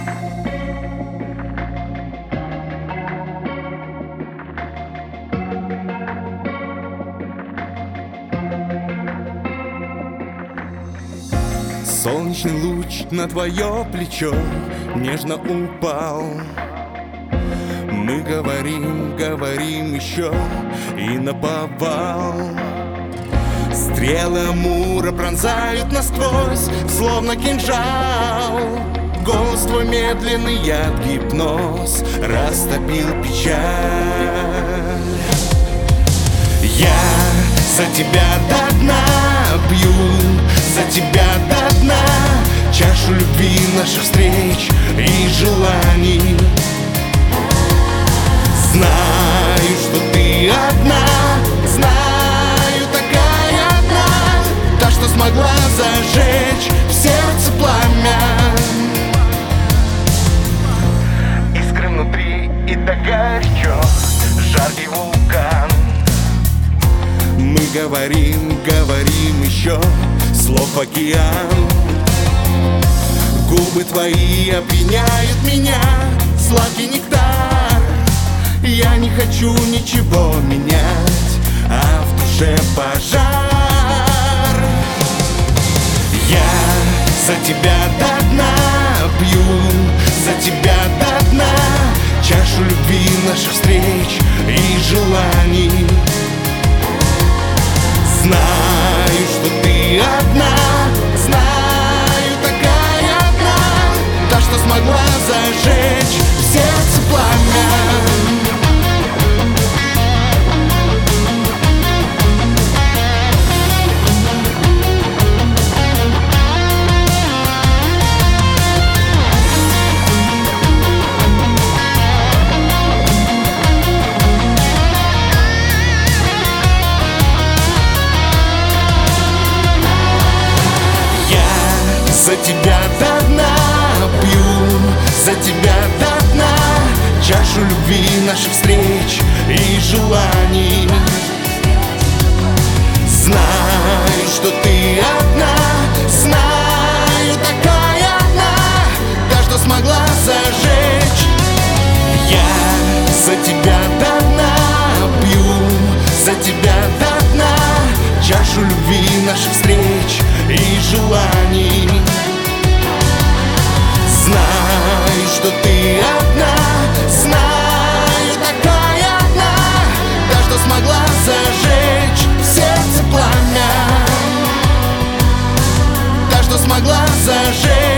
Солнечный луч на твое плечо нежно упал. Мы говорим, говорим еще и наповал. Стрелы Амура пронзают насквозь, словно кинжал. Голос твой медленный, я гипноз растопил печаль. Я за тебя до дна пью, за тебя до дна чашу любви наших встреч и желаний. Знаю, что ты одна, знаю, такая одна, та, что смогла зажечь в сердце пламя. Искры внутри и так горячо, жаркий вулкан. Мы говорим, говорим еще, слов океан. Губы твои опьяняют меня, сладкий нектар. Я не хочу ничего менять, а в душе пожар. Я за тебя до дна пью, за тебя до дна чашу любви наших встреч и желаний. Знаю, что ты одна, знаю, такая одна, та, что смогла зажечь в сердце пламя. За тебя до дна пью, за тебя до дна чашу любви наших встреч и желаний. Знаю, что ты одна, знаю, такая одна, та, что смогла зажечь. Я за тебя до дна пью, за тебя до дна чашу любви наших встреч и желаний. Знаю, что ты одна, знаю, такая одна, та, что смогла зажечь в сердце пламя, та, что смогла зажечь.